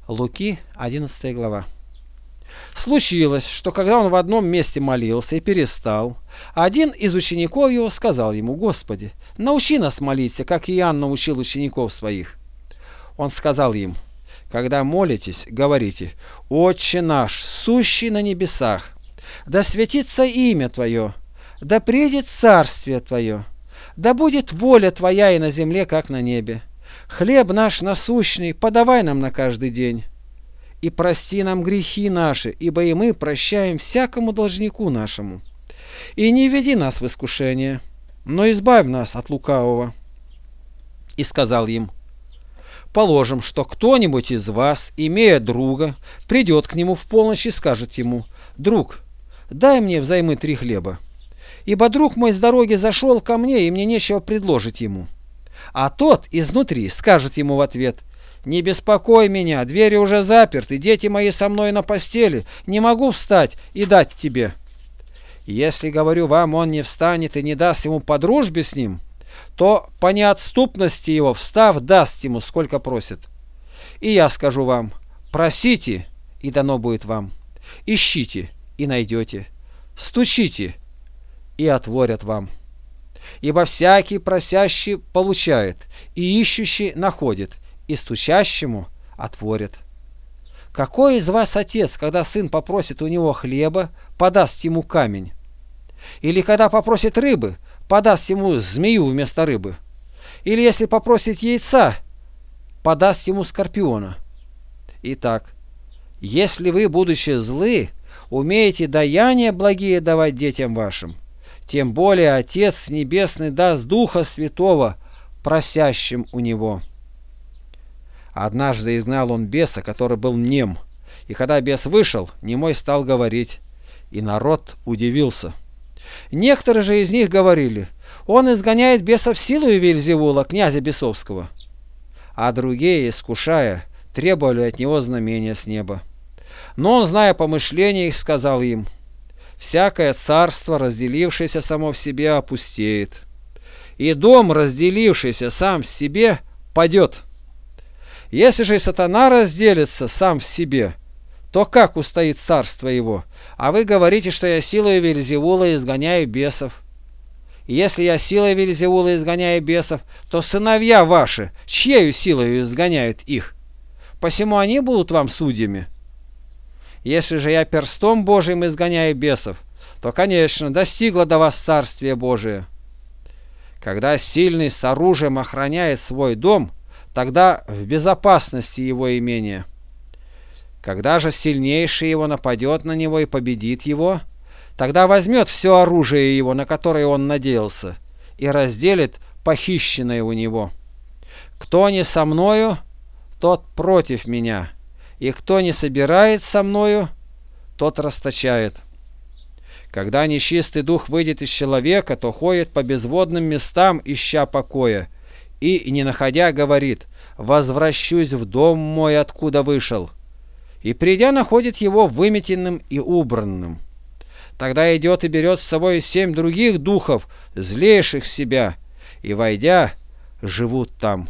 Луки, 11 глава. Случилось, что когда он в одном месте молился и перестал, один из учеников его сказал ему: «Господи, научи нас молиться, как Иоанн научил учеников своих». Он сказал им: «Когда молитесь, говорите: Отче наш, сущий на небесах, да светится имя Твое, да придет царствие Твое, да будет воля Твоя и на земле, как на небе. Хлеб наш насущный подавай нам на каждый день. И прости нам грехи наши, ибо и мы прощаем всякому должнику нашему. И не веди нас в искушение, но избавь нас от лукавого». И сказал им: «Положим, что кто-нибудь из вас, имея друга, придет к нему в полночь и скажет ему: Друг, дай мне взаймы 3 хлеба, ибо друг мой с дороги зашел ко мне, и мне нечего предложить ему. А тот изнутри скажет ему в ответ: Не беспокой меня, двери уже заперты, дети мои со мной на постели, не могу встать и дать тебе. Если, говорю вам, он не встанет и не даст ему по дружбе с ним, то по неотступности его, встав, даст ему, сколько просит. И я скажу вам: просите, и дано будет вам, ищите, и найдете, стучите, и отворят вам. Ибо всякий просящий получает, и ищущий находит, и стучащему отворят. Какой из вас отец, когда сын попросит у него хлеба, подаст ему камень? Или когда попросит рыбы, подаст ему змею вместо рыбы? Или если попросит яйца, подаст ему скорпиона? Итак, если вы, будучи злы, умеете даяния благие давать детям вашим, тем более Отец Небесный даст Духа Святого просящим у Него». Однажды изгнал он беса, который был нем, и когда бес вышел, немой стал говорить, и народ удивился. Некоторые же из них говорили: он изгоняет бесов силою Вельзевула, князя бесовского. А другие, искушая, требовали от него знамения с неба. Но он, зная помышления их, сказал им: всякое царство, разделившееся само в себе, опустеет, и дом, разделившийся сам в себе, падет. Если же и сатана разделится сам в себе, то как устоит царство его? А вы говорите, что я силой Вельзевула изгоняю бесов. И если я силой Вельзевула изгоняю бесов, то сыновья ваши, чьею силою изгоняют их? Посему они будут вам судьями. Если же я перстом Божиим изгоняю бесов, то, конечно, достигло до вас Царствие Божие. Когда сильный с оружием охраняет свой дом, тогда в безопасности его имения. Когда же сильнейший его нападет на него и победит его, тогда возьмет все оружие его, на которое он надеялся, и разделит похищенное у него. Кто не со мною, тот против меня, и кто не собирает со мною, тот расточает. Когда нечистый дух выйдет из человека, то ходит по безводным местам, ища покоя, и, не находя, говорит: «Возвращусь в дом мой, откуда вышел». И, придя, находит его выметенным и убранным. Тогда идет и берет с собой 7 других духов, злейших себя, и, войдя, живут там.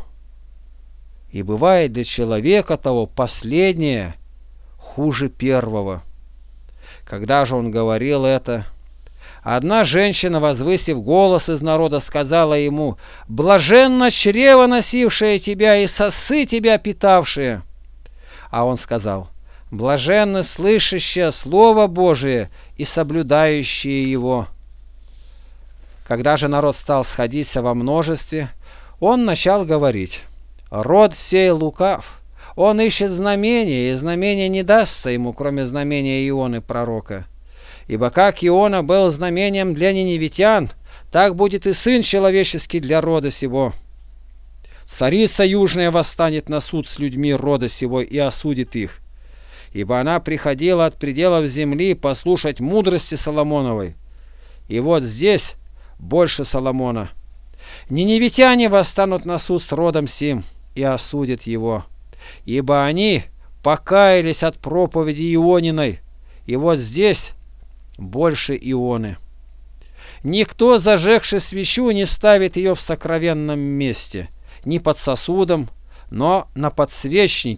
И бывает для человека того последнее хуже первого. Когда же он говорил это, одна женщина, возвысив голос из народа, сказала ему: «Блаженно чрево носившее тебя и сосы тебя питавшие». А он сказал: «Блаженны слышащие Слово Божие и соблюдающие его». Когда же народ стал сходиться во множестве, он начал говорить: «Род сей лукав, он ищет знамения, и знамения не дастся ему, кроме знамения Ионы пророка. Ибо как Иона был знамением для ниневитян, так будет и Сын Человеческий для рода сего. Царица Южная восстанет на суд с людьми рода сего и осудит их. Ибо она приходила от пределов земли послушать мудрости Соломоновой. И вот здесь больше Соломона. Ниневитяне восстанут на суд с родом сим и осудят его. Ибо они покаялись от проповеди Иониной, и вот здесь больше Ионы. Никто, зажегший свечу, не ставит ее в сокровенном месте, ни под сосудом, но на подсвечнике,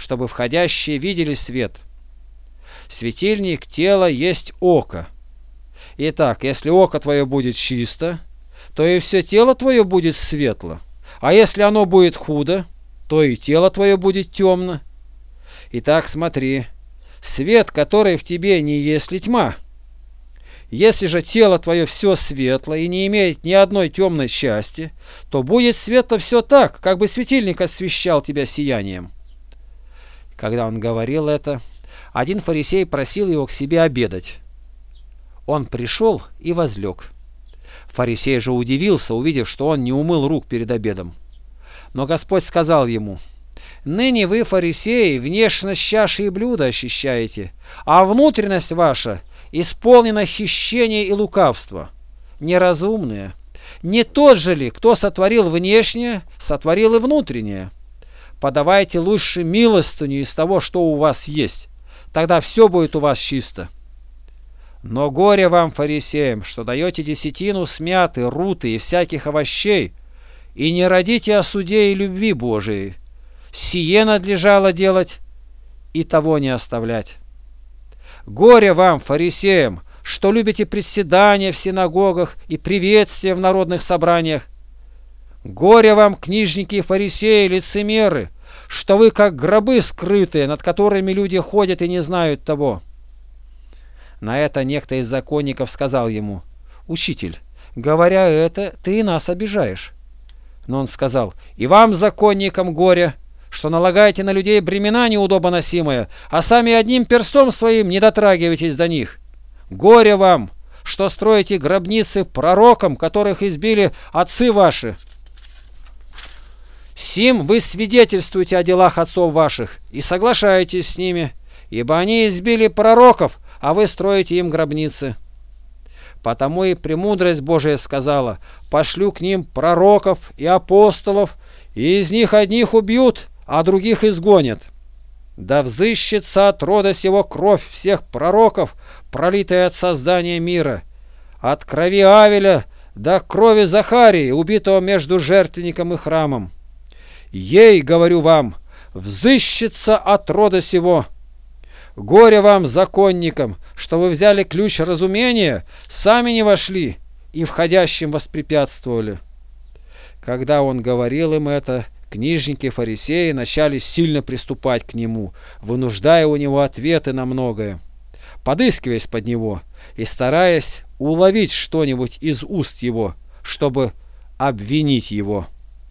чтобы входящие видели свет. Светильник тела есть око. Итак, если око твое будет чисто, то и все тело твое будет светло. А если оно будет худо, то и тело твое будет темно. Итак, смотри, свет, который в тебе, не есть ли тьма. Если же тело твое все светло и не имеет ни одной темной части, то будет светло все так, как бы светильник освещал тебя сиянием. Когда он говорил это, один фарисей просил его к себе обедать. Он пришел и возлег. Фарисей же удивился, увидев, что он не умыл рук перед обедом. Но Господь сказал ему: «Ныне вы, фарисеи, внешность чаши и блюда ощущаете, а внутренность ваша исполнена хищения и лукавства. Неразумные, не тот же ли, кто сотворил внешнее, сотворил и внутреннее? Подавайте лучше милостыню из того, что у вас есть, тогда все будет у вас чисто. Но горе вам, фарисеям, что даете десятину смяты, руты и всяких овощей, и не родите о суде и любви Божией. Сие надлежало делать, и того не оставлять. Горе вам, фарисеям, что любите приседания в синагогах и приветствия в народных собраниях. Горе вам, книжники и фарисеи, лицемеры, что вы как гробы скрытые, над которыми люди ходят и не знают того». На это некто из законников сказал ему: «Учитель, говоря это, ты и нас обижаешь». Но он сказал: «И вам, законникам, горе, что налагаете на людей бремена неудобоносимые, а сами одним перстом своим не дотрагиваетесь до них. Горе вам, что строите гробницы пророкам, которых избили отцы ваши. Сим вы свидетельствуете о делах отцов ваших и соглашаетесь с ними, ибо они избили пророков, а вы строите им гробницы. Потому и премудрость Божия сказала: пошлю к ним пророков и апостолов, и из них одних убьют, а других изгонят. Да взыщется от рода сего кровь всех пророков, пролитая от создания мира, от крови Авеля до крови Захарии, убитого между жертвенником и храмом. Ей, говорю вам, взыщется от рода сего. Горе вам, законникам, что вы взяли ключ разумения, сами не вошли и входящим воспрепятствовали». Когда он говорил им это, книжники и фарисеи начали сильно приступать к нему, вынуждая у него ответы на многое, подыскиваясь под него и стараясь уловить что-нибудь из уст его, чтобы обвинить его.